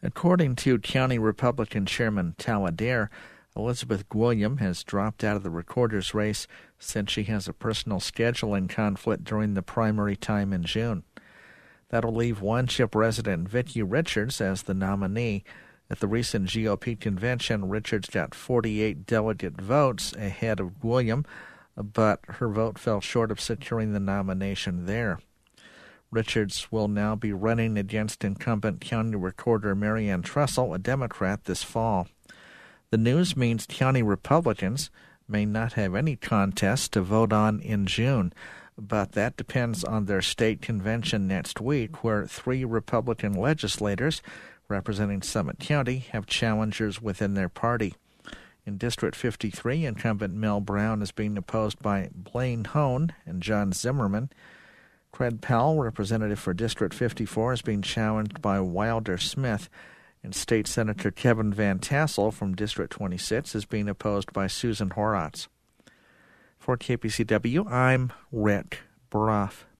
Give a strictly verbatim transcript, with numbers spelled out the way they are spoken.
According to County Republican Chairman Tal Adair, Elizabeth Gwilliam has dropped out of the recorder's race since she has a personal scheduling conflict during the primary time in June. That'll leave Wanship resident Vicki Richards as the nominee. At the recent G O P convention, Richards got forty-eight delegate votes ahead of Gwilliam, but her vote fell short of securing the nomination there. Richards will now be running against incumbent county recorder Marianne Trussell, a Democrat, this fall. The news means county Republicans may not have any contest to vote on in June, but that depends on their state convention next week, where three Republican legislators representing Summit County have challengers within their party. In District fifty-three, incumbent Mel Brown is being opposed by Blaine Hone and John Zimmerman. Craig Powell, representative for District fifty-four, is being challenged by Wilder Smith, and State Senator Kevin Van Tassel from District twenty-six is being opposed by Susan Horowitz. For K P C W, I'm Rick Broff.